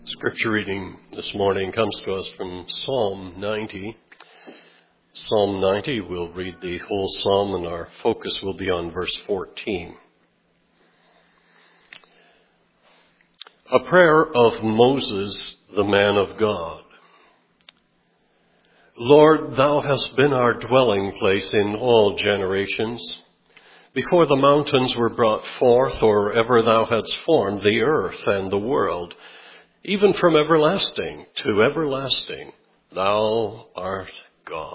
Scripture reading this morning comes to us from Psalm 90. Psalm 90, we'll read the whole psalm and our focus will be on verse 14. A prayer of Moses, the man of God. Lord, thou hast been our dwelling place in all generations. Before the mountains were brought forth, or ever thou hadst formed the earth and the world, even from everlasting to everlasting, thou art God.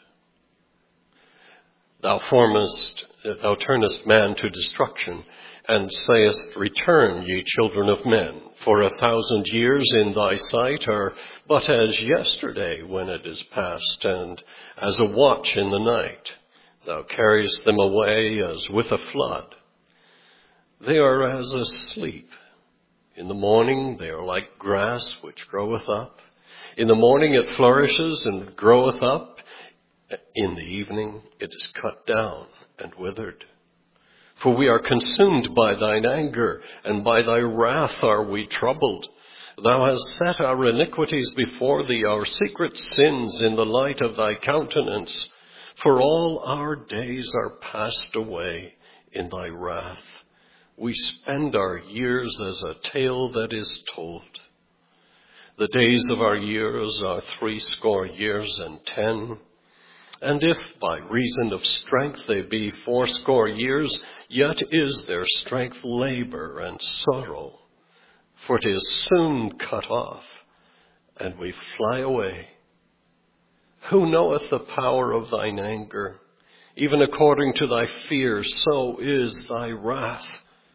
Thou turnest man to destruction, and sayest, Return, ye children of men, for 1,000 years in thy sight are but as yesterday when it is past, and as a watch in the night. Thou carriest them away as with a flood. They are as asleep. In the morning they are like grass which groweth up. In the morning it flourishes and groweth up. In the evening it is cut down and withered. For we are consumed by thine anger, and by thy wrath are we troubled. Thou hast set our iniquities before thee, our secret sins in the light of thy countenance. For all our days are passed away in thy wrath. We spend our years as a tale that is told. The days of our years are 80 years and 10. And if by reason of strength they be 80 years, yet is their strength labor and sorrow. For it is soon cut off, and we fly away. Who knoweth the power of thine anger? Even according to thy fear, so is thy wrath.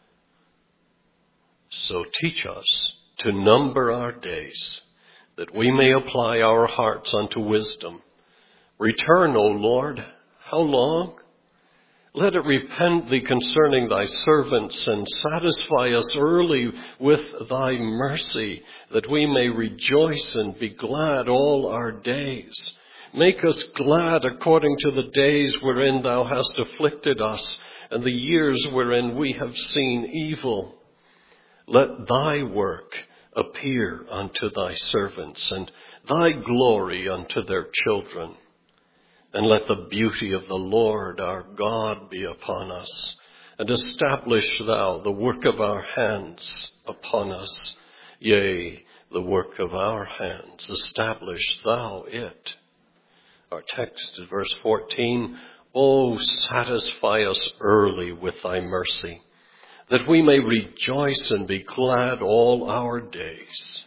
So teach us to number our days, that we may apply our hearts unto wisdom. Return, O Lord, how long? Let it repent thee concerning thy servants, and satisfy us early with thy mercy, that we may rejoice and be glad all our days. Make us glad according to the days wherein thou hast afflicted us, and the years wherein we have seen evil. Let thy work appear unto thy servants, and thy glory unto their children. And let the beauty of the Lord our God be upon us, and establish thou the work of our hands upon us. Yea, the work of our hands, establish thou it. Our text is verse 14. O satisfy us early with thy mercy, that we may rejoice and be glad all our days.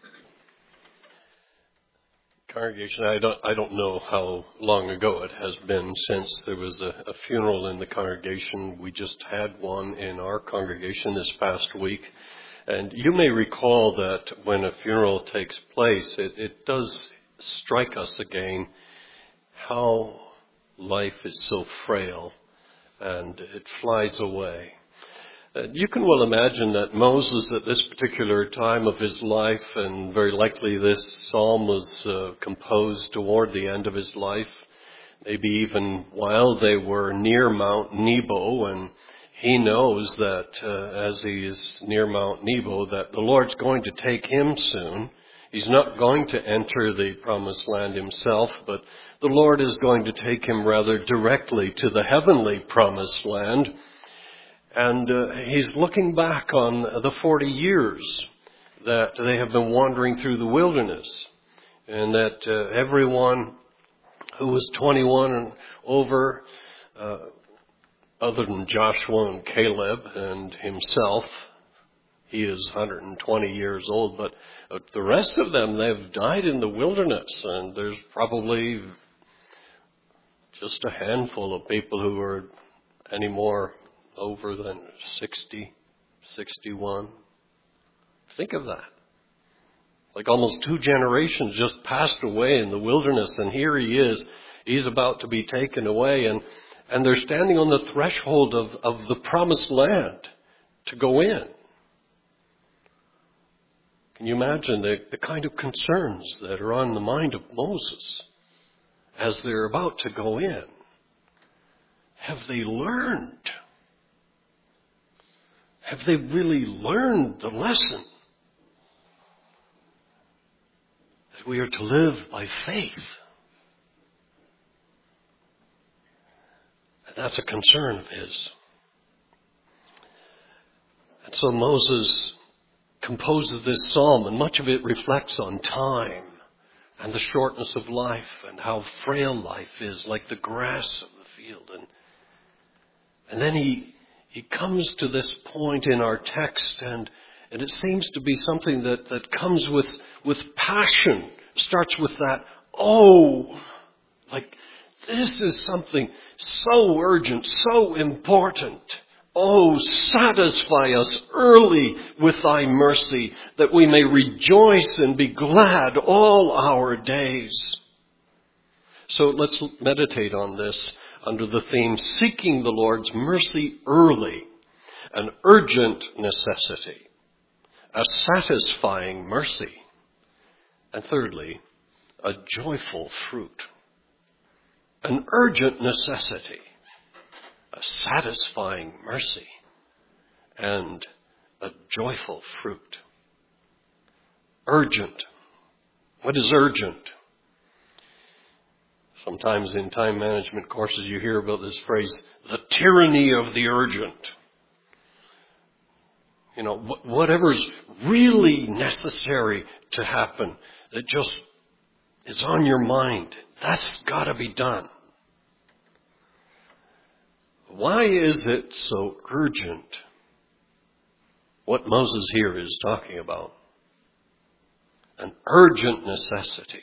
Congregation, I don't know how long ago it has been since there was a funeral in the congregation. We just had one in our congregation this past week. And you may recall that when a funeral takes place, it does strike us again how life is so frail and it flies away. You can well imagine that Moses, at this particular time of his life, and very likely this psalm was composed toward the end of his life, maybe even while they were near Mount Nebo, and he knows that as he is near Mount Nebo, that the Lord's going to take him soon. He's not going to enter the promised land himself, but the Lord is going to take him rather directly to the heavenly promised land. And he's looking back on the 40 years that they have been wandering through the wilderness, and that everyone who was 21 and over, other than Joshua and Caleb and himself, he is 120 years old, but the rest of them, they've died in the wilderness, and there's probably just a handful of people who are any more over than 60, 61. Think of that. Like almost 2 generations just passed away in the wilderness, and here he is. He's about to be taken away, and they're standing on the threshold of the promised land to go in. Can you imagine the kind of concerns that are on the mind of Moses as they're about to go in? Have they learned? Have they really learned the lesson? we are to live by faith. And that's a concern of his. And so Moses composes this psalm, and much of it reflects on time and the shortness of life and how frail life is, like the grass of the field. And then he comes to this point in our text, and it seems to be something that comes with passion. Starts with that, like this is something so urgent, so important. Oh, satisfy us early with thy mercy, that we may rejoice and be glad all our days. So let's meditate on this under the theme, seeking the Lord's mercy early, an urgent necessity, a satisfying mercy, and thirdly, a joyful fruit. An urgent necessity, a satisfying mercy, and a joyful fruit. Urgent. What is urgent? Sometimes in time management courses you hear about this phrase, the tyranny of the urgent. You know, whatever's really necessary to happen, that just is on your mind, that's got to be done. Why is it so urgent? What Moses here is talking about. An urgent necessity.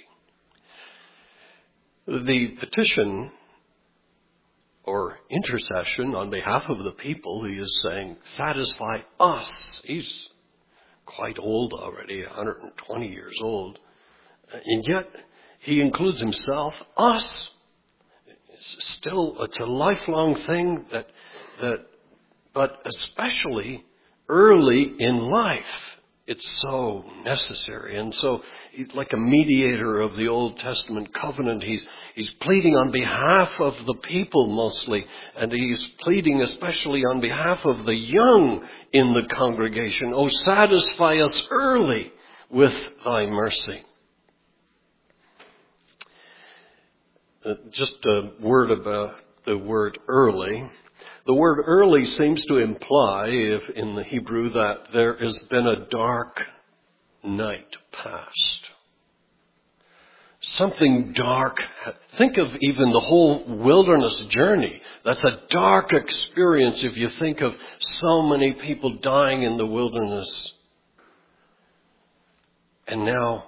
The petition or intercession on behalf of the people, he is saying, satisfy us. He's quite old already, 120 years old. And yet he includes himself, us. It's a lifelong thing but especially early in life, it's so necessary. And so he's like a mediator of the Old Testament covenant. He's pleading on behalf of the people mostly, and he's pleading especially on behalf of the young in the congregation. Oh, satisfy us early with thy mercy. Just a word about the word early. The word early seems to imply, if in the Hebrew, that there has been a dark night past. Something dark. Think of even the whole wilderness journey. That's a dark experience if you think of so many people dying in the wilderness. And now,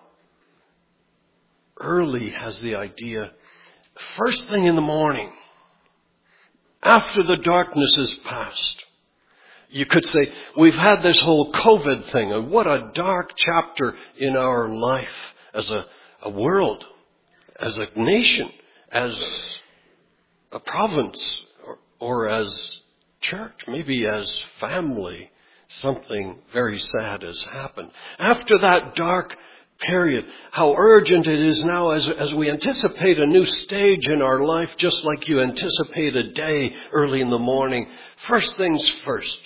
early has the idea, first thing in the morning, after the darkness is past. You could say, we've had this whole COVID thing, and what a dark chapter in our life as a world, as a nation, as a province, or as church, maybe as family. Something very sad has happened. After that dark period, how urgent it is now as we anticipate a new stage in our life, just like you anticipate a day early in the morning. First things first.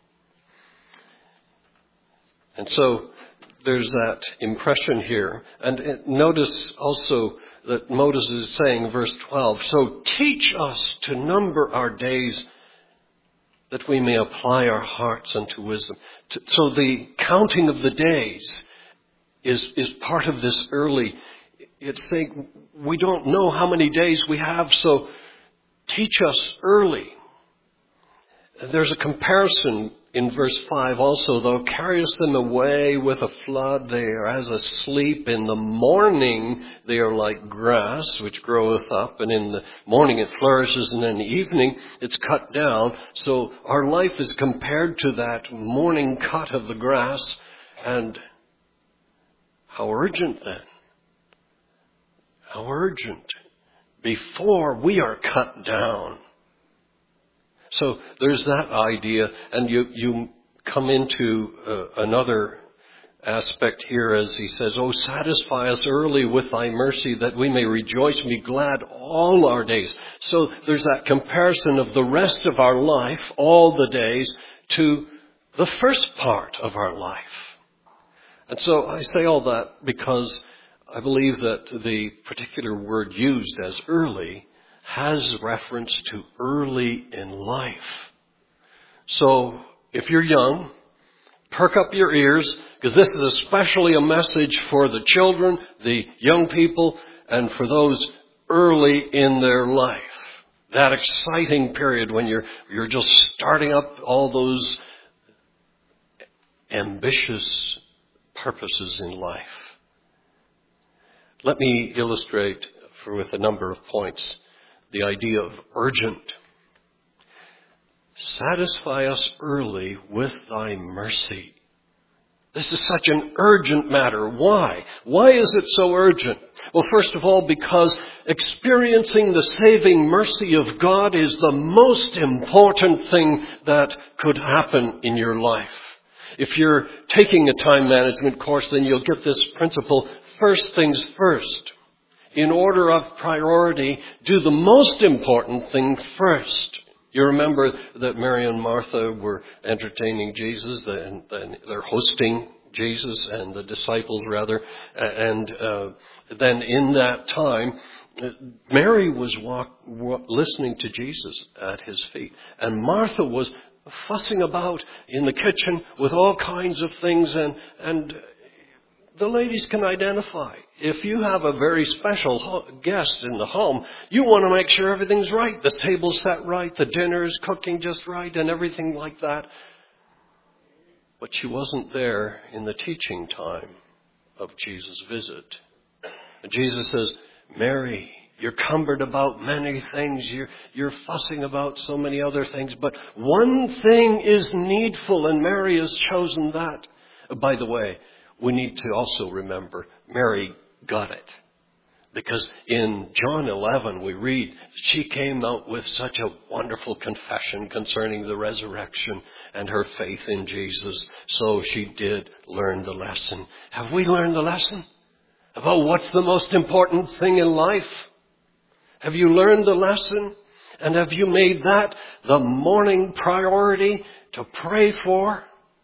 And so there's that impression here. And notice also that Moses is saying, verse 12, so teach us to number our days that we may apply our hearts unto wisdom. So the counting of the days is part of this early. It's saying we don't know how many days we have, so teach us early. There's a comparison in verse 5 also. Thou carriest them away with a flood, they are as asleep. In the morning they are like grass which groweth up, and in the morning it flourishes, and in the evening it's cut down. So our life is compared to that morning cut of the grass. And how urgent then? How urgent before we are cut down. So there's that idea, and you come into another aspect here as he says, oh, satisfy us early with thy mercy, that we may rejoice and be glad all our days. So there's that comparison of the rest of our life, all the days, to the first part of our life. And so I say all that because I believe that the particular word used as early has reference to early in life. So if you're young, perk up your ears, because this is especially a message for the children, the young people, and for those early in their life. That exciting period when you're just starting up all those ambitious purposes in life. Let me illustrate with a number of points the idea of urgent. Satisfy us early with thy mercy. This is such an urgent matter. Why? Why is it so urgent? Well, first of all, because experiencing the saving mercy of God is the most important thing that could happen in your life. If you're taking a time management course, then you'll get this principle, first things first. In order of priority, do the most important thing first. You remember that Mary and Martha were entertaining Jesus, and they're hosting Jesus and the disciples rather. And then in that time, Mary was listening to Jesus at his feet. And Martha was fussing about in the kitchen with all kinds of things. And the ladies can identify. If you have a very special guest in the home, you want to make sure everything's right. The table's set right, the dinner's cooking just right, and everything like that. But she wasn't there in the teaching time of Jesus' visit. And Jesus says, Mary, you're cumbered about many things. You're fussing about so many other things. But one thing is needful, and Mary has chosen that. By the way, we need to also remember Mary got it. Because in John 11 we read, she came out with such a wonderful confession concerning the resurrection and her faith in Jesus. So she did learn the lesson. Have we learned the lesson about what's the most important thing in life? Have you learned the lesson? And have you made that the morning priority to pray for?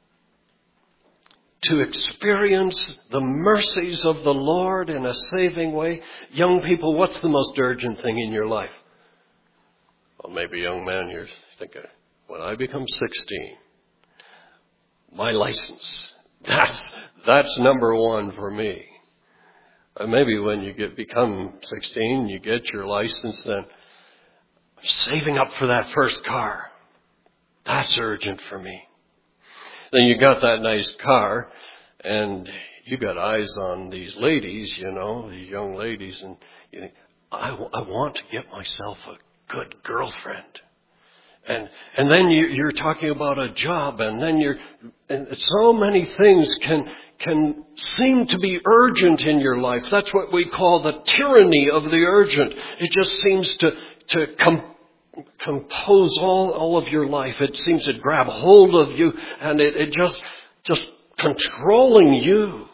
To experience the mercies of the Lord in a saving way? Young people, what's the most urgent thing in your life? Well, maybe young man, you're thinking, when I become 16, my license, that's number one for me. Maybe when you become 16, you get your license, then saving up for that first car. That's urgent for me. Then you got that nice car, and you got eyes on these ladies, these young ladies, and you think, I want to get myself a good girlfriend. And then you're talking about a job, and then and so many things can seem to be urgent in your life. That's what we call the tyranny of the urgent. It just seems to compose all of your life. It seems to grab hold of you, and it just controlling you.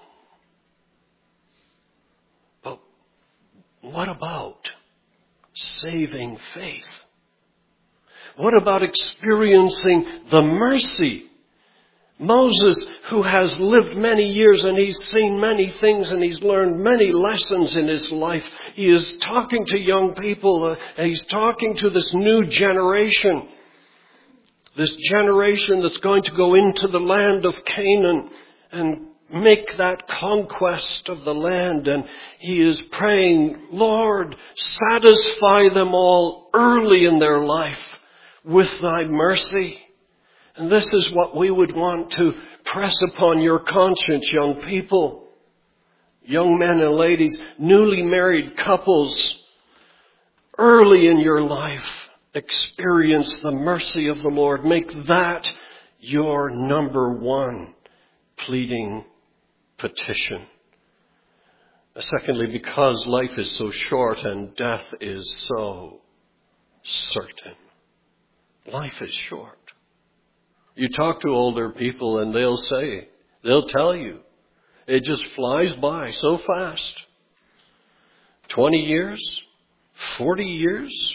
But what about saving faith? What about experiencing the mercy? Moses, who has lived many years and he's seen many things and he's learned many lessons in his life, he is talking to young people. He's talking to this new generation. This generation that's going to go into the land of Canaan and make that conquest of the land. And he is praying, Lord, satisfy them all early in their life with thy mercy. And this is what we would want to press upon your conscience, young people, young men and ladies, newly married couples. Early in your life, experience the mercy of the Lord. Make that your number one pleading petition. Secondly, because life is so short and death is so certain. Life is short. You talk to older people and they'll tell you, it just flies by so fast. 20 years, 40 years.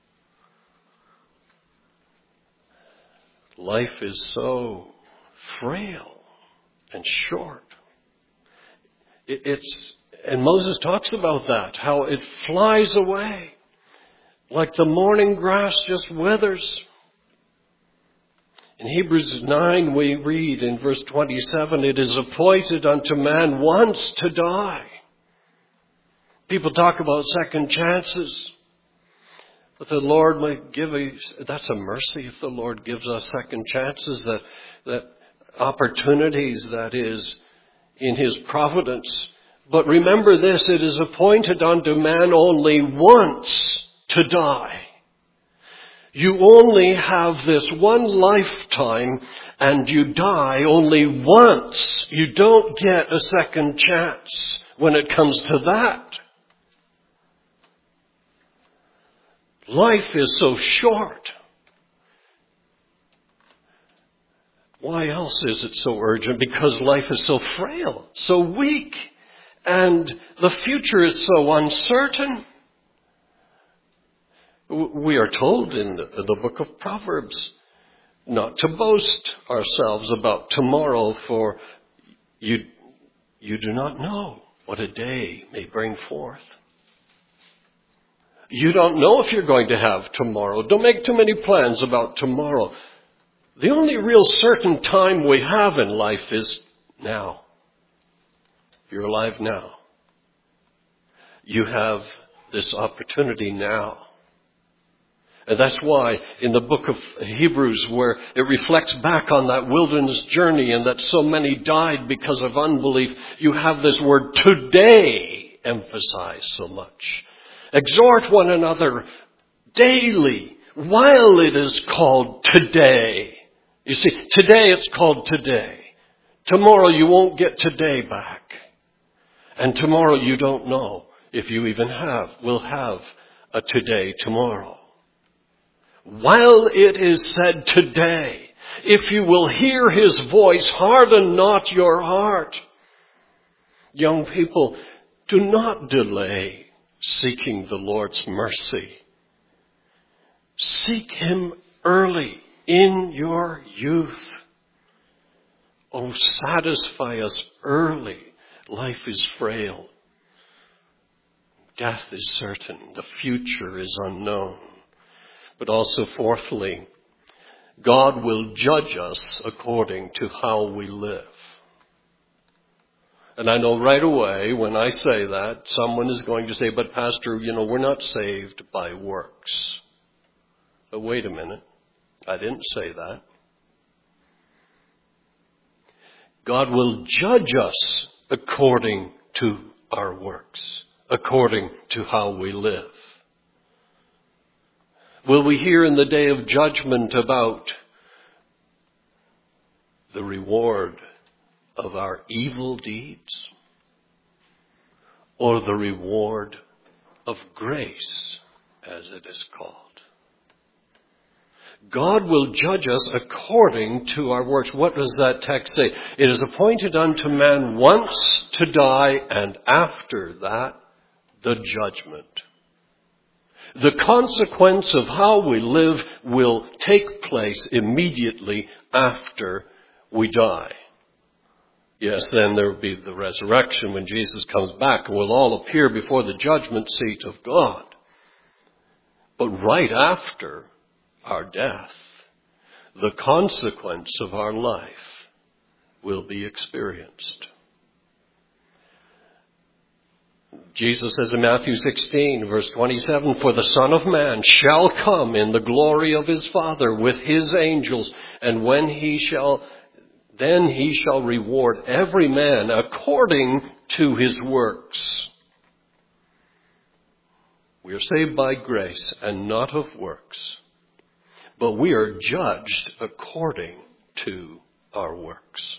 Life is so frail and short. It's And Moses talks about that, how it flies away. Like the morning grass just withers. In Hebrews 9 we read in verse 27, it is appointed unto man once to die. People talk about second chances. But the Lord might give that's a mercy if the Lord gives us second chances, that opportunities, that is, in His providence. But remember this, it is appointed unto man only once to die. You only have this one lifetime and you die only once. You don't get a second chance when it comes to that. Life is so short. Why else is it so urgent? Because life is so frail, so weak, and the future is so uncertain. We are told in the book of Proverbs not to boast ourselves about tomorrow, for you do not know what a day may bring forth. You don't know if you're going to have tomorrow. Don't make too many plans about tomorrow. The only real certain time we have in life is now. You're alive now. You have this opportunity now. And that's why in the book of Hebrews, where it reflects back on that wilderness journey and that so many died because of unbelief, you have this word today emphasized so much. Exhort one another daily while it is called today. You see, today it's called today. Tomorrow you won't get today back. And tomorrow you don't know if you even will have a today tomorrow. While it is said today, if you will hear His voice, harden not your heart. Young people, do not delay seeking the Lord's mercy. Seek Him early in your youth. Oh, satisfy us early. Life is frail. Death is certain. The future is unknown. But also, fourthly, God will judge us according to how we live. And I know right away when I say that, someone is going to say, but Pastor, we're not saved by works. But wait a minute. I didn't say that. God will judge us according to our works, according to how we live. Will we hear in the day of judgment about the reward of our evil deeds, or the reward of grace, as it is called? God will judge us according to our works. What does that text say? It is appointed unto man once to die, and after that, the judgment. The consequence of how we live will take place immediately after we die. Yes, then there will be the resurrection when Jesus comes back, and we'll all appear before the judgment seat of God. But right after our death, the consequence of our life will be experienced. Jesus says in Matthew 16, verse 27, for the Son of Man shall come in the glory of His Father with His angels, and then He shall reward every man according to his works. We are saved by grace and not of works, but we are judged according to our works.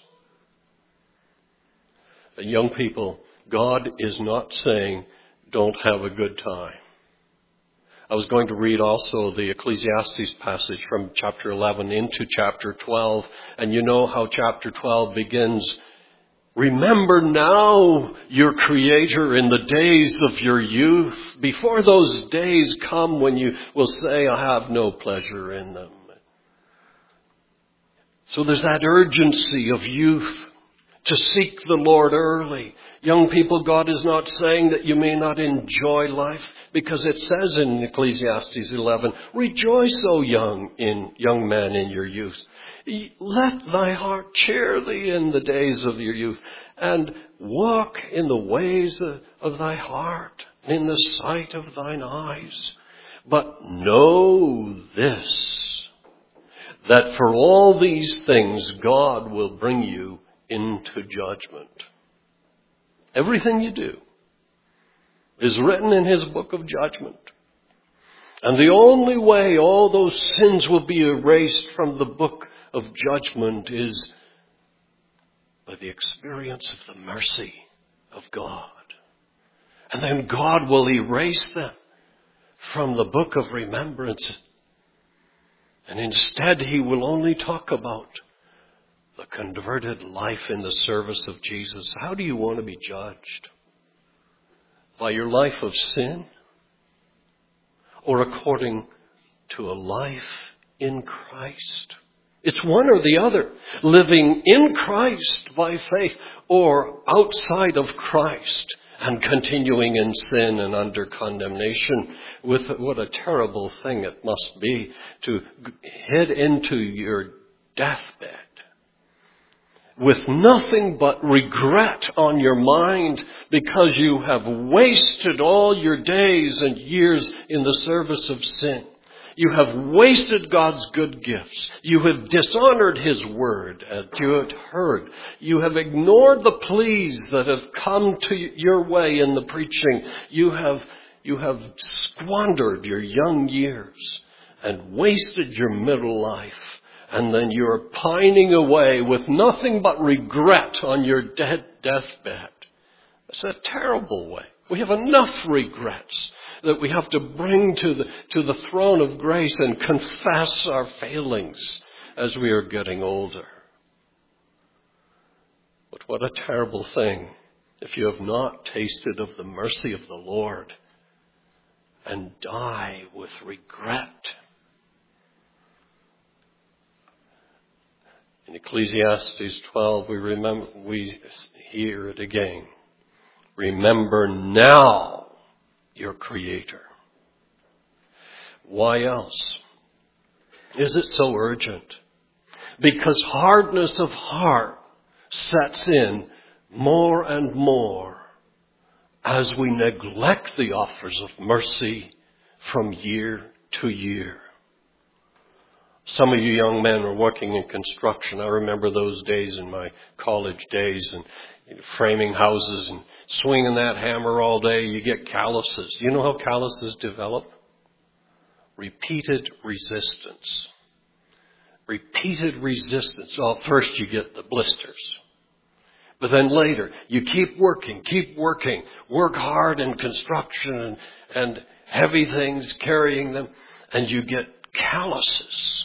Young people, God is not saying, don't have a good time. I was going to read also the Ecclesiastes passage from chapter 11 into chapter 12. And you know how chapter 12 begins. Remember now your Creator in the days of your youth, before those days come when you will say, I have no pleasure in them. So there's that urgency of youth. to seek the Lord early. Young people, God is not saying that you may not enjoy life, because it says in Ecclesiastes 11, rejoice, O young man, in your youth. Let thy heart cheer thee in the days of your youth, and walk in the ways of thy heart, in the sight of thine eyes. But know this, that for all these things God will bring you into judgment. Everything you do is written in his book of judgment. And the only way all those sins will be erased from the book of judgment is by the experience of the mercy of God. And then God will erase them from the book of remembrance. And instead he will only talk about the converted life in the service of Jesus. How do you want to be judged? By your life of sin? Or according to a life in Christ? It's one or the other. Living in Christ by faith, or outside of Christ and continuing in sin and under condemnation. What a terrible thing it must be to head into your deathbed with nothing but regret on your mind, because you have wasted all your days and years in the service of sin. You have wasted God's good gifts. You have dishonored his word, as you have heard. You have ignored the pleas that have come to your way in the preaching. You have squandered your young years and wasted your middle life. And then you're pining away with nothing but regret on your deathbed. It's a terrible way. We have enough regrets that we have to bring to the throne of grace and confess our failings as we are getting older. But what a terrible thing if you have not tasted of the mercy of the Lord and die with regret. In Ecclesiastes 12, we hear it again. Remember now your Creator. Why else is it so urgent? Because hardness of heart sets in more and more as we neglect the offers of mercy from year to year. Some of you young men are working in construction. I remember those days in my college days, and framing houses and swinging that hammer all day. You get calluses. You know how calluses develop? Repeated resistance. Repeated resistance. Well, first you get the blisters. But then later, you keep working, work hard in construction and heavy things, carrying them, and you get calluses.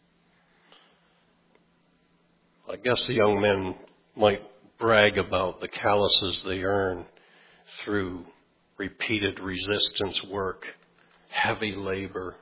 I guess the young men might brag about the calluses they earn through repeated resistance work, heavy labor.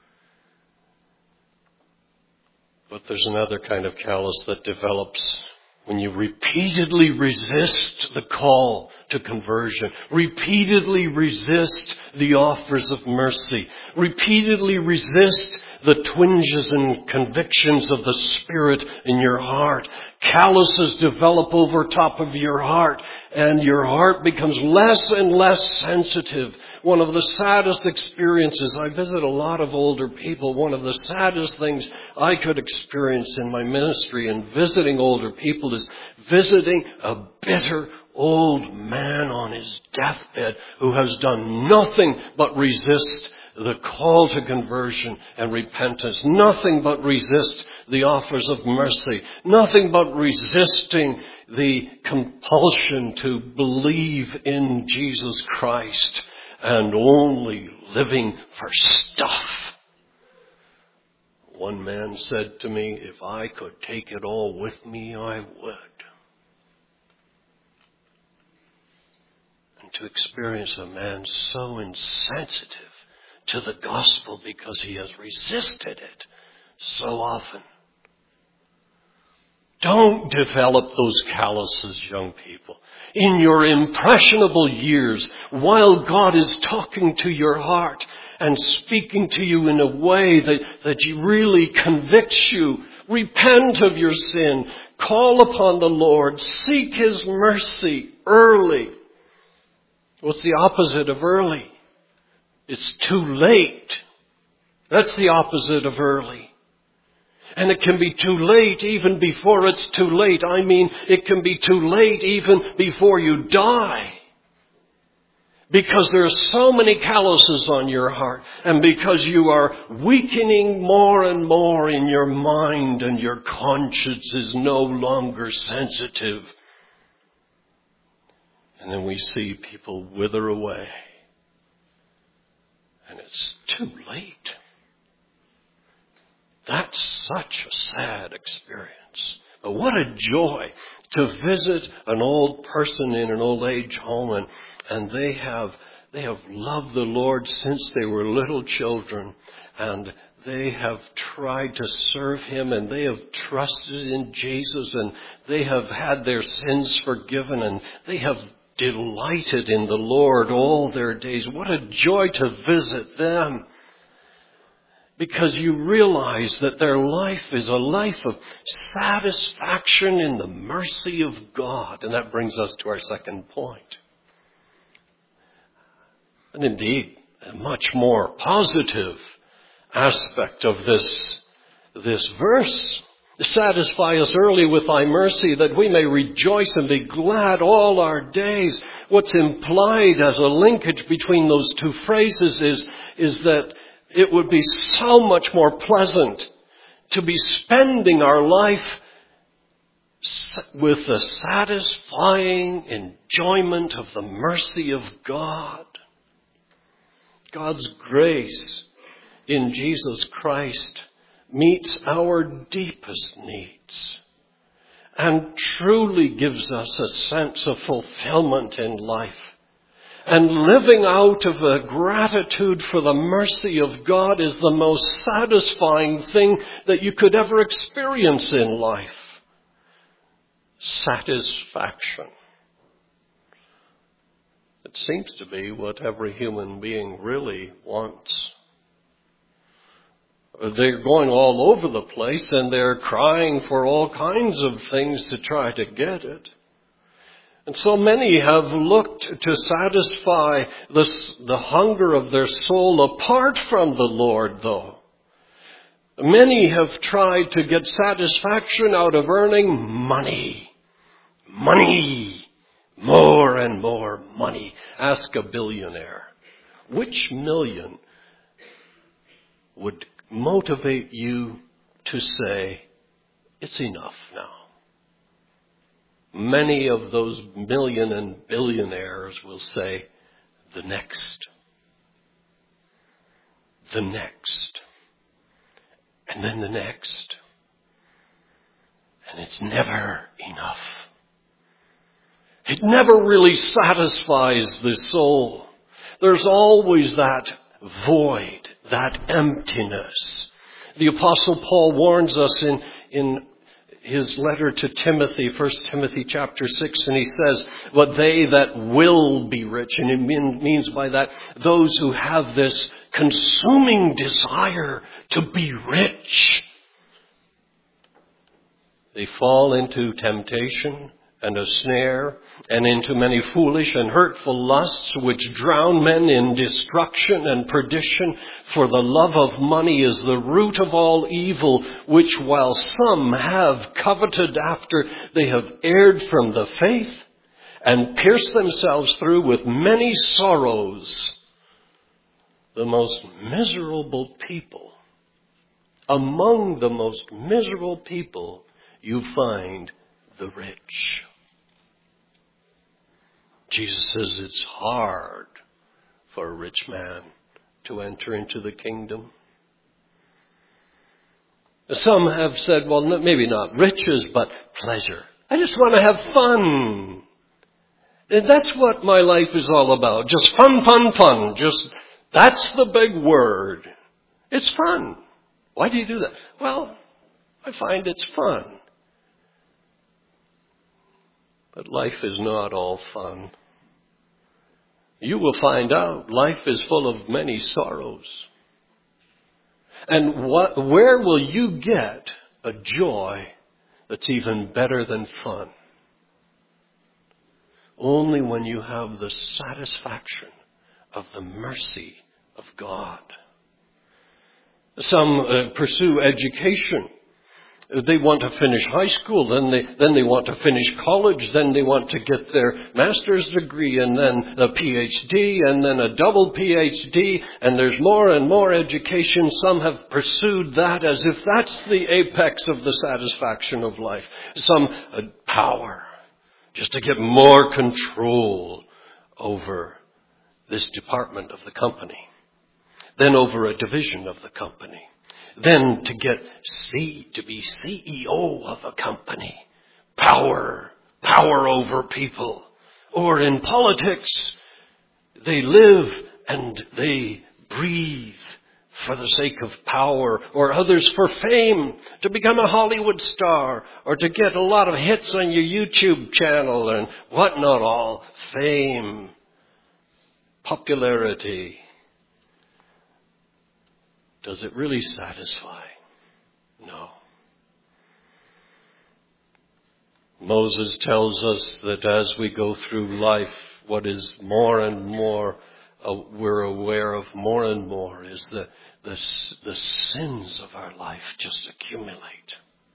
But there's another kind of callus that develops when you repeatedly resist the call to conversion, repeatedly resist the offers of mercy, repeatedly resist the twinges and convictions of the Spirit in your heart. Calluses develop over top of your heart, and your heart becomes less and less sensitive. One of the saddest experiences, I visit a lot of older people, one of the saddest things I could experience in my ministry in visiting older people is visiting a bitter old man on his deathbed who has done nothing but resist the call to conversion and repentance. Nothing but resist the offers of mercy. Nothing but resisting the compulsion to believe in Jesus Christ and only living for stuff. One man said to me, if I could take it all with me, I would. And to experience a man so insensitive to the gospel because he has resisted it so often. Don't develop those calluses, young people. In your impressionable years, while God is talking to your heart and speaking to you in a way that really convicts you, repent of your sin, call upon the Lord, seek His mercy early. What's the opposite of early? It's too late. That's the opposite of early. And it can be too late even before it's too late. I mean, it can be too late even before you die. Because there are so many calluses on your heart. And because you are weakening more and more in your mind and your conscience is no longer sensitive. And then we see people wither away. And it's too late. That's such a sad experience. But what a joy to visit an old person in an old age home and they have loved the Lord since they were little children, and they have tried to serve Him, and they have trusted in Jesus, and they have had their sins forgiven, and they have delighted in the Lord all their days. What a joy to visit them. Because you realize that their life is a life of satisfaction in the mercy of God. And that brings us to our second point. And indeed, a much more positive aspect of this verse. Satisfy us early with thy mercy, that we may rejoice and be glad all our days. What's implied as a linkage between those two phrases is that it would be so much more pleasant to be spending our life with the satisfying enjoyment of the mercy of God. God's grace in Jesus Christ meets our deepest needs and truly gives us a sense of fulfillment in life. And living out of a gratitude for the mercy of God is the most satisfying thing that you could ever experience in life. Satisfaction. It seems to be what every human being really wants. They're going all over the place and they're crying for all kinds of things to try to get it. And so many have looked to satisfy the hunger of their soul apart from the Lord, though. Many have tried to get satisfaction out of earning money. Money. More and more money. Ask a billionaire. Which million would motivate you to say, it's enough now? Many of those million and billionaires will say, the next. The next. And then the next. And it's never enough. It never really satisfies the soul. There's always that void, that emptiness. The Apostle Paul warns us in his letter to Timothy, 1 Timothy chapter 6, and he says, but they that will be rich, and it means by that those who have this consuming desire to be rich, they fall into temptation and a snare, and into many foolish and hurtful lusts, which drown men in destruction and perdition. For the love of money is the root of all evil, which while some have coveted after, they have erred from the faith, and pierced themselves through with many sorrows. The most miserable people, among the most miserable people, you find the rich. Jesus says it's hard for a rich man to enter into the kingdom. Some have said, well, maybe not riches, but pleasure. I just want to have fun. And that's what my life is all about. Just fun, fun, fun. That's the big word. It's fun. Why do you do that? Well, I find it's fun. But life is not all fun. You will find out life is full of many sorrows. And where will you get a joy that's even better than fun? Only when you have the satisfaction of the mercy of God. Some pursue education. They want to finish high school, then they want to finish college, then they want to get their master's degree, and then a PhD, and then a double PhD, and there's more and more education. Some have pursued that as if that's the apex of the satisfaction of life. Some power, just to get more control over this department of the company, then over a division of the company. Then to be CEO of a company. Power over people. Or in politics, they live and they breathe for the sake of power, or others for fame, to become a Hollywood star, or to get a lot of hits on your YouTube channel and whatnot all. Fame, popularity. Does it really satisfy? No. Moses tells us that as we go through life, what is more and more we're aware of more and more is the sins of our life just accumulate.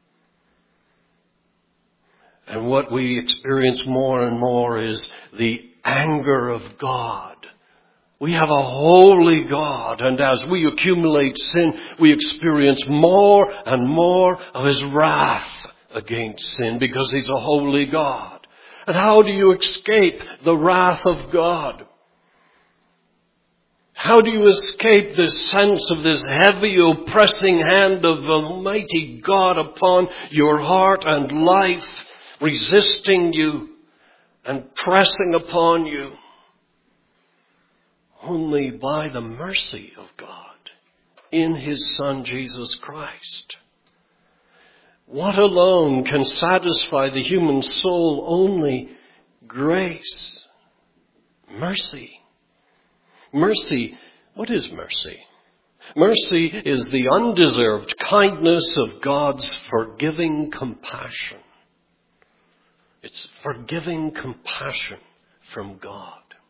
And what we experience more and more is the anger of God. We have a holy God, and as we accumulate sin, we experience more and more of His wrath against sin because He's a holy God. And how do you escape the wrath of God? How do you escape this sense of this heavy, oppressing hand of Almighty God upon your heart and life, resisting you and pressing upon you? Only by the mercy of God in His Son Jesus Christ. What alone can satisfy the human soul? Only grace. Mercy. Mercy. What is mercy? Mercy is the undeserved kindness of God's forgiving compassion. It's forgiving compassion from God.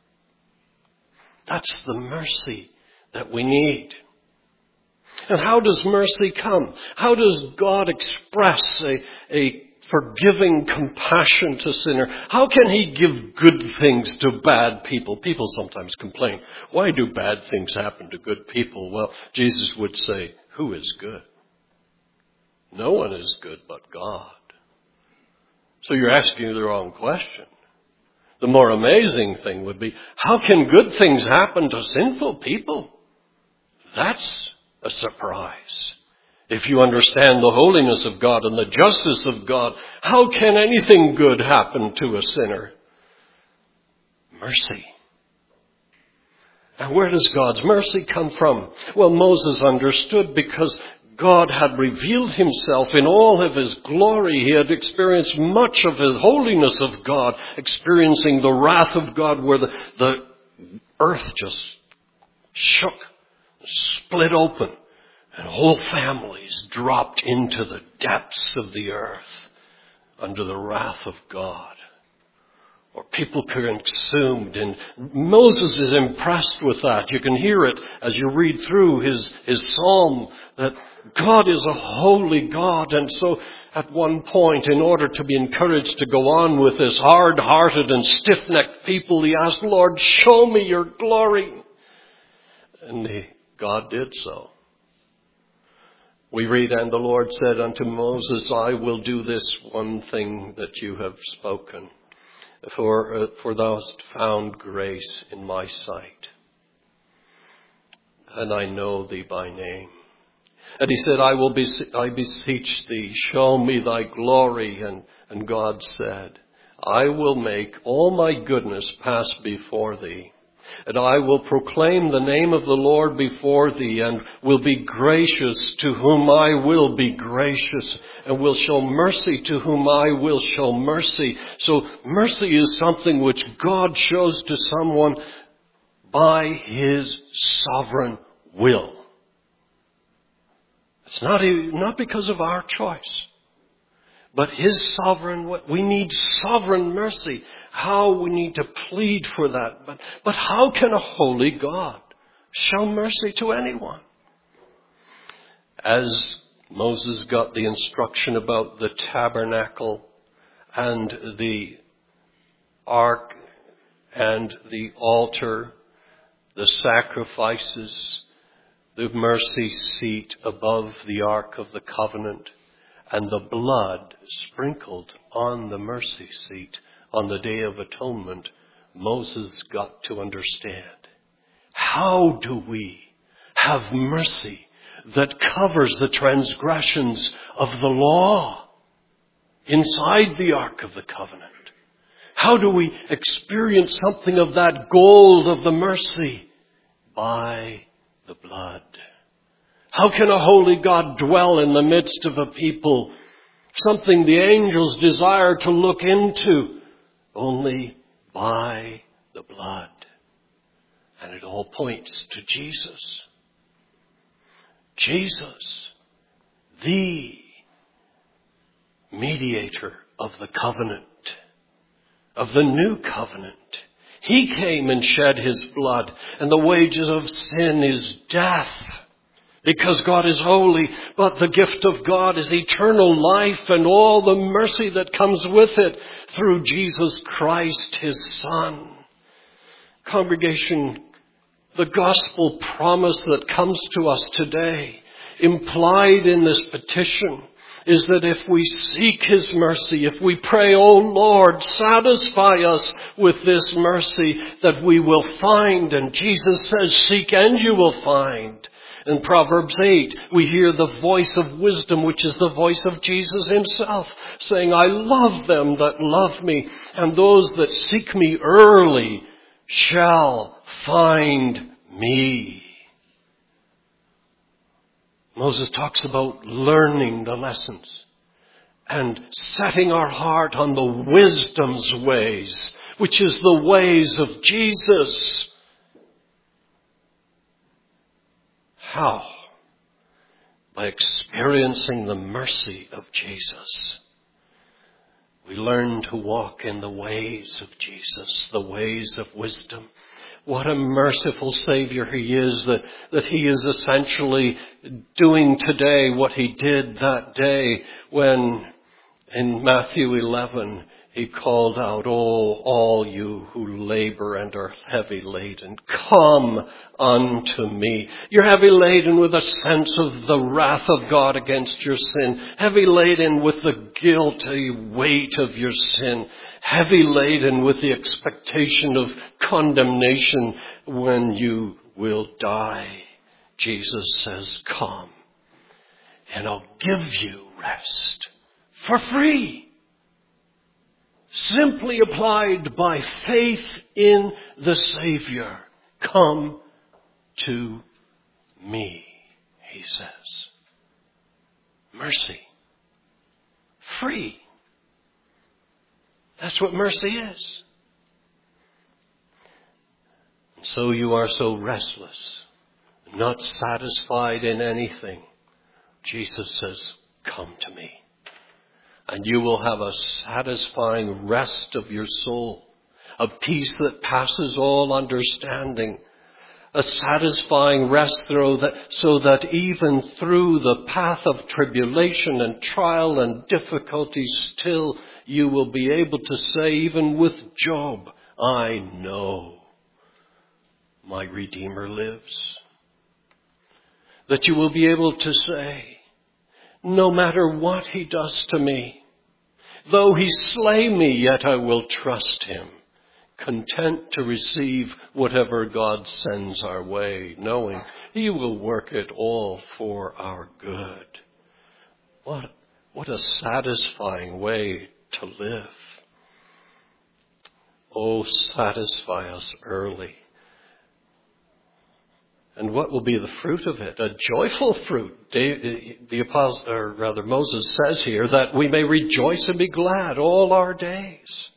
That's the mercy that we need. And how does mercy come? How does God express a forgiving compassion to sinner? How can He give good things to bad people? People sometimes complain, why do bad things happen to good people? Well, Jesus would say, who is good? No one is good but God. So you're asking the wrong question. The more amazing thing would be, how can good things happen to sinful people? That's a surprise. If you understand the holiness of God and the justice of God, how can anything good happen to a sinner? Mercy. And where does God's mercy come from? Well, Moses understood because God had revealed Himself in all of His glory. He had experienced much of the holiness of God, experiencing the wrath of God where the earth just shook, split open, and whole families dropped into the depths of the earth under the wrath of God. Or people consumed. And Moses is impressed with that. You can hear it as you read through his psalm that God is a holy God. And so at one point, in order to be encouraged to go on with this hard-hearted and stiff-necked people, he asked, Lord, show me your glory. And God did so. We read, and the Lord said unto Moses, I will do this one thing that you have spoken. For thou hast found grace in my sight, and I know thee by name. And he said, I beseech thee, show me thy glory. And God said, I will make all my goodness pass before thee, And I will proclaim the name of the Lord before thee, and will be gracious to whom I will be gracious, and will show mercy to whom I will show mercy. So mercy is something which God shows to someone by his sovereign will. It's not because of our choice, but his sovereign will. We need sovereign mercy. How we need to plead for that. But how can a holy God show mercy to anyone? As Moses got the instruction about the tabernacle and the ark and the altar, the sacrifices, the mercy seat above the ark of the covenant, and the blood sprinkled on the mercy seat on the Day of Atonement, Moses got to understand. How do we have mercy that covers the transgressions of the law inside the Ark of the Covenant? How do we experience something of that gold of the mercy? By the blood. How can a holy God dwell in the midst of a people? Something the angels desire to look into. Only by the blood. And it all points to Jesus. Jesus, the mediator of the covenant, of the new covenant. He came and shed his blood, and the wages of sin is death, because God is holy, but the gift of God is eternal life and all the mercy that comes with it through Jesus Christ, his Son. Congregation, the gospel promise that comes to us today, implied in this petition, is that if we seek his mercy, if we pray, "O Lord, satisfy us with this mercy," that we will find. And Jesus says, "Seek and you will find." In Proverbs 8, we hear the voice of wisdom, which is the voice of Jesus himself, saying, "I love them that love me, and those that seek me early shall find me." Moses talks about learning the lessons and setting our heart on the wisdom's ways, which is the ways of Jesus. How? By experiencing the mercy of Jesus. We learn to walk in the ways of Jesus, the ways of wisdom. What a merciful Savior he is, that he is essentially doing today what he did that day when in Matthew 11 he called out, "Oh, all you who labor and are heavy laden, come unto me." You're heavy laden with a sense of the wrath of God against your sin, heavy laden with the guilty weight of your sin, heavy laden with the expectation of condemnation when you will die. Jesus says, "Come, and I'll give you rest for free." Simply applied by faith in the Savior. Come to me, he says. Mercy. Free. That's what mercy is. And so you are so restless, not satisfied in anything. Jesus says, "Come to me. And you will have a satisfying rest of your soul, a peace that passes all understanding, a satisfying rest so that even through the path of tribulation and trial and difficulty, still you will be able to say, even with Job, I know my Redeemer lives. That you will be able to say, no matter what he does to me, though he slay me, yet I will trust him, content to receive whatever God sends our way, knowing he will work it all for our good. What a satisfying way to live. Oh, satisfy us early And what will be the fruit of it? A joyful fruit. Moses says here that we may rejoice and be glad all our days.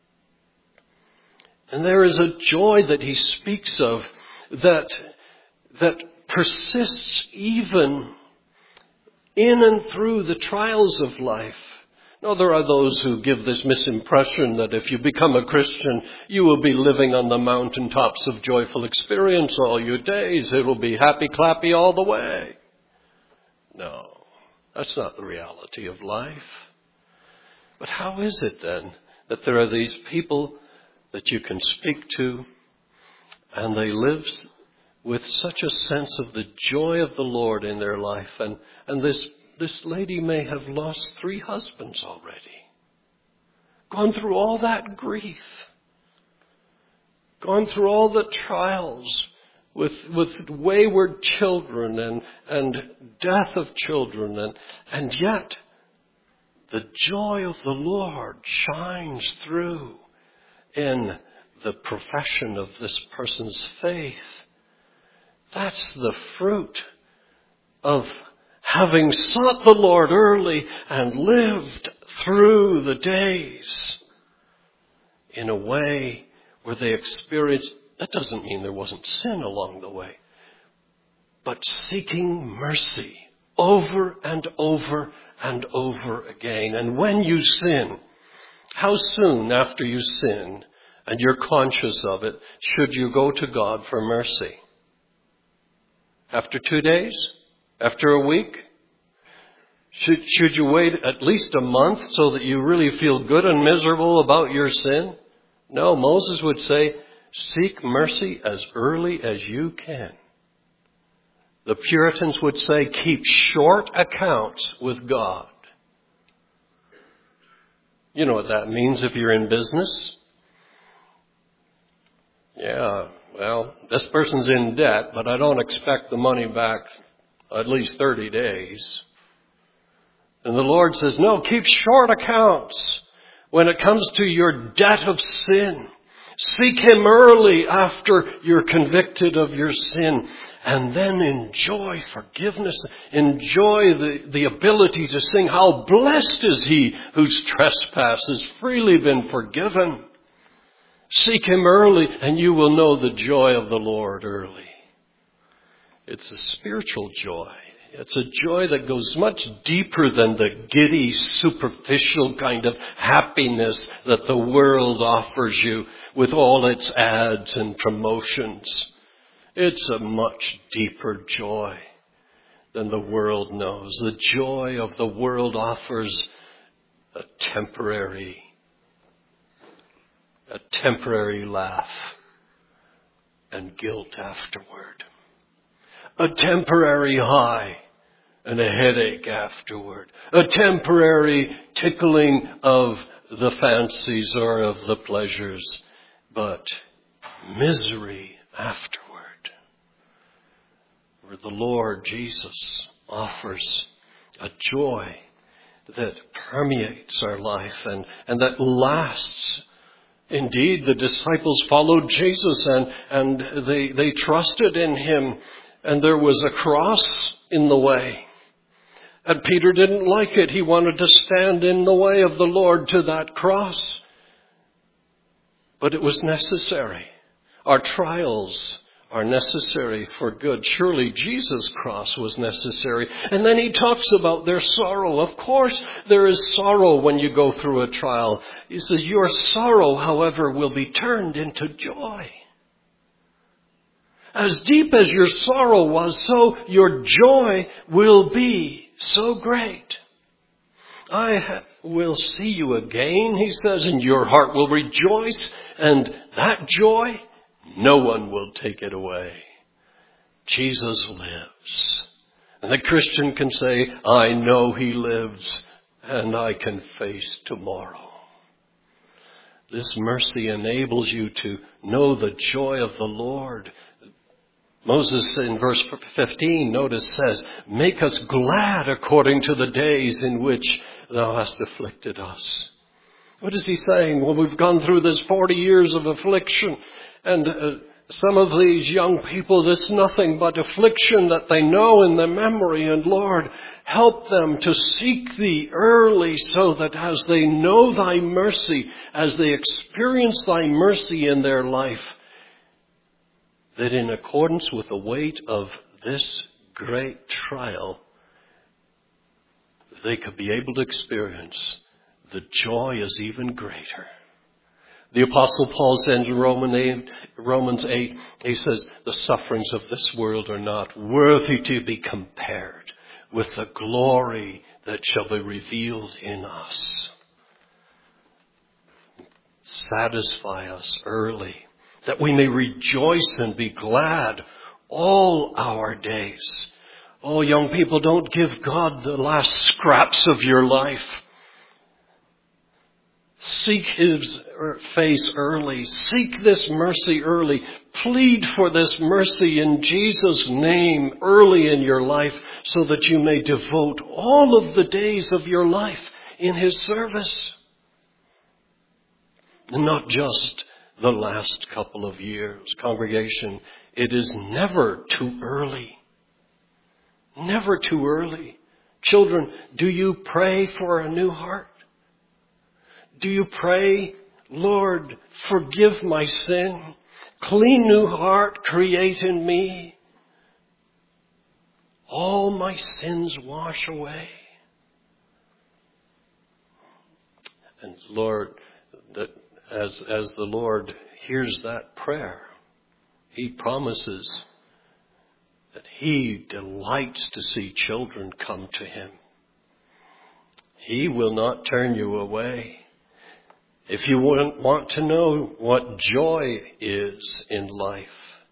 And there is a joy that he speaks of that persists even in and through the trials of life. Now, there are those who give this misimpression that if you become a Christian, you will be living on the mountaintops of joyful experience all your days. It will be happy clappy all the way. No, that's not the reality of life. But how is it then that there are these people that you can speak to and they live with such a sense of the joy of the Lord in their life? And this lady may have lost 3 husbands already. Gone through all that grief. Gone through all the trials with wayward children and death of children. And yet, the joy of the Lord shines through in the profession of this person's faith. That's the fruit of having sought the Lord early and lived through the days in a way where they experienced, that doesn't mean there wasn't sin along the way, but seeking mercy over and over and over again. And when you sin, how soon after you sin and you're conscious of it, should you go to God for mercy? After 2 days? After a week? Should you wait at least a month so that you really feel good and miserable about your sin? No, Moses would say, seek mercy as early as you can. The Puritans would say, keep short accounts with God. You know what that means if you're in business? Yeah, well, this person's in debt, but I don't expect the money back at least 30 days. And the Lord says, no, keep short accounts when it comes to your debt of sin. Seek Him early after you're convicted of your sin. And then enjoy forgiveness. Enjoy the ability to sing, how blessed is he whose trespass has freely been forgiven. Seek Him early and you will know the joy of the Lord early. It's a spiritual joy. It's a joy that goes much deeper than the giddy, superficial kind of happiness that the world offers you with all its ads and promotions. It's a much deeper joy than the world knows. The joy of the world offers a temporary laugh and guilt afterward. A temporary high and a headache afterward. A temporary tickling of the fancies or of the pleasures, but misery afterward. Where the Lord Jesus offers a joy that permeates our life and that lasts. Indeed, the disciples followed Jesus and they trusted in Him. And there was a cross in the way. And Peter didn't like it. He wanted to stand in the way of the Lord to that cross. But it was necessary. Our trials are necessary for good. Surely Jesus' cross was necessary. And then he talks about their sorrow. Of course, there is sorrow when you go through a trial. He says, your sorrow, however, will be turned into joy. As deep as your sorrow was, so your joy will be so great. I will see you again, he says, and your heart will rejoice, and that joy, no one will take it away. Jesus lives. And the Christian can say, I know He lives, and I can face tomorrow. This mercy enables you to know the joy of the Lord. Moses in verse 15, notice, says, make us glad according to the days in which thou hast afflicted us. What is he saying? Well, we've gone through this 40 years of affliction and Some of these young people, it's nothing but affliction that they know in their memory. And Lord, help them to seek Thee early so that as they know Thy mercy, as they experience Thy mercy in their life, that in accordance with the weight of this great trial, they could be able to experience the joy is even greater. The Apostle Paul says in Romans 8, he says, the sufferings of this world are not worthy to be compared with the glory that shall be revealed in us. Satisfy us early, that we may rejoice and be glad all our days. Oh, young people, don't give God the last scraps of your life. Seek His face early. Seek this mercy early. Plead for this mercy in Jesus' name early in your life so that you may devote all of the days of your life in His service. And not just the last couple of years. Congregation, it is never too early. Never too early. Children, do you pray for a new heart? Do you pray, Lord, forgive my sin, clean new heart, create in me, all my sins wash away? And Lord, that as the Lord hears that prayer, He promises that He delights to see children come to Him. He will not turn you away. If you want to know what joy is in life,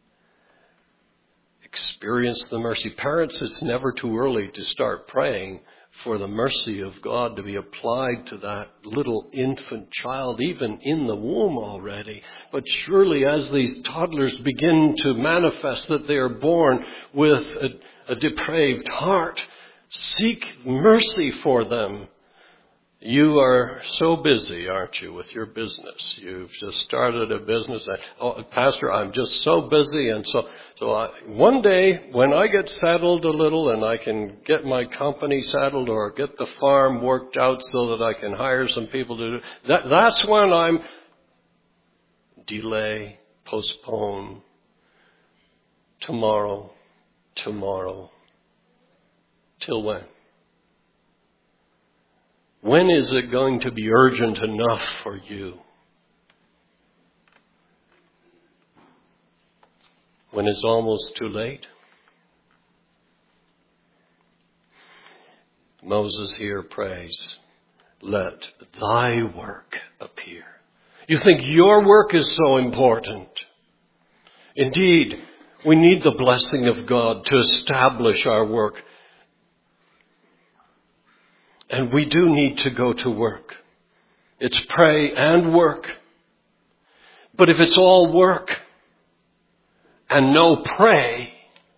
experience the mercy. Parents, it's never too early to start praying for the mercy of God to be applied to that little infant child, even in the womb already. But surely as these toddlers begin to manifest that they are born with a depraved heart, seek mercy for them. You are so busy, aren't you, with your business? You've just started a business. Oh, Pastor, I'm just so busy. And so one day when I get settled a little and I can get my company settled or get the farm worked out so that I can hire some people to do that's when I'm delay, postpone, tomorrow. Till when? When is it going to be urgent enough for you? When it's almost too late? Moses here prays, let Thy work appear. You think your work is so important. Indeed, we need the blessing of God to establish our work. And we do need to go to work. It's pray and work. But if it's all work and no pray,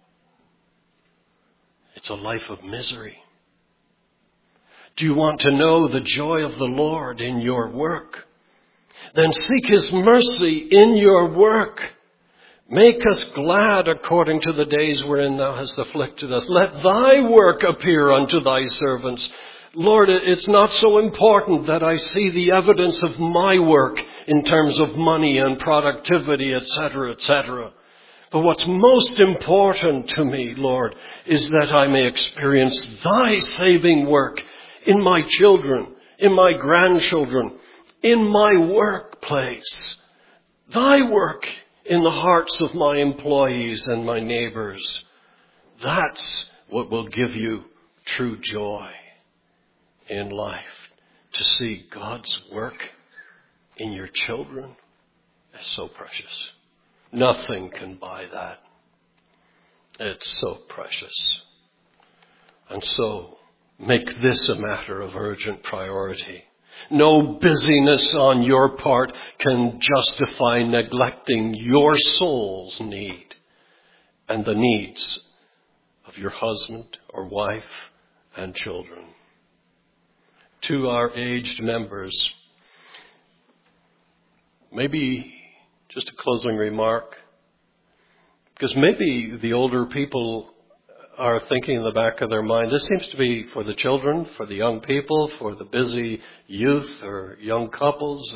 it's a life of misery. Do you want to know the joy of the Lord in your work? Then seek His mercy in your work. Make us glad according to the days wherein Thou hast afflicted us. Let Thy work appear unto Thy servants. Lord, it's not so important that I see the evidence of my work in terms of money and productivity, etc., etc. But what's most important to me, Lord, is that I may experience Thy saving work in my children, in my grandchildren, in my workplace. Thy work in the hearts of my employees and my neighbors. That's what will give you true joy in life. To see God's work in your children is so precious. Nothing can buy that. It's so precious. And so, make this a matter of urgent priority. No busyness on your part can justify neglecting your soul's need and the needs of your husband or wife and children. To our aged members, maybe just a closing remark. Because maybe the older people are thinking in the back of their mind, this seems to be for the children, for the young people, for the busy youth or young couples.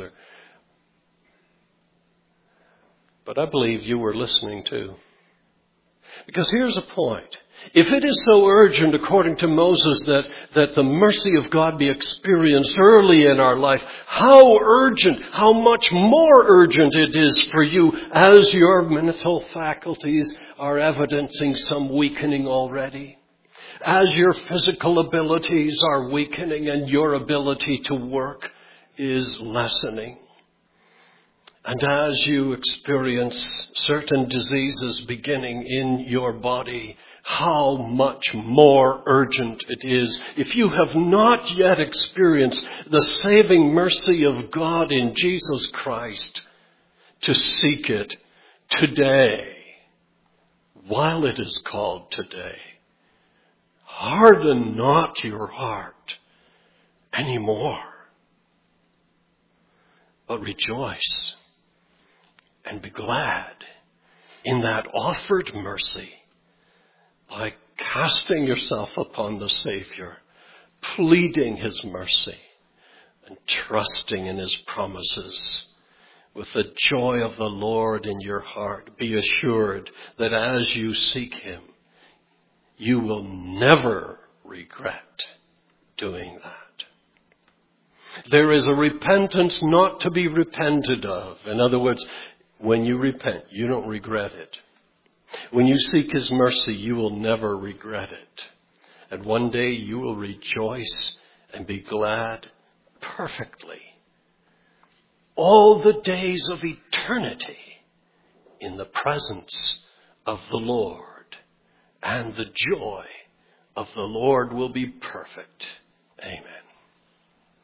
But I believe you were listening too. Because here's a point. If it is so urgent, according to Moses, that the mercy of God be experienced early in our life, how urgent, how much more urgent it is for you as your mental faculties are evidencing some weakening already, as your physical abilities are weakening and your ability to work is lessening. And as you experience certain diseases beginning in your body, how much more urgent it is, if you have not yet experienced the saving mercy of God in Jesus Christ, to seek it today, while it is called today. Harden not your heart anymore, but rejoice. And be glad in that offered mercy by casting yourself upon the Savior, pleading His mercy, and trusting in His promises. With the joy of the Lord in your heart, be assured that as you seek Him, you will never regret doing that. There is a repentance not to be repented of. In other words, when you repent, you don't regret it. When you seek His mercy, you will never regret it. And one day you will rejoice and be glad perfectly. All the days of eternity in the presence of the Lord. And the joy of the Lord will be perfect. Amen.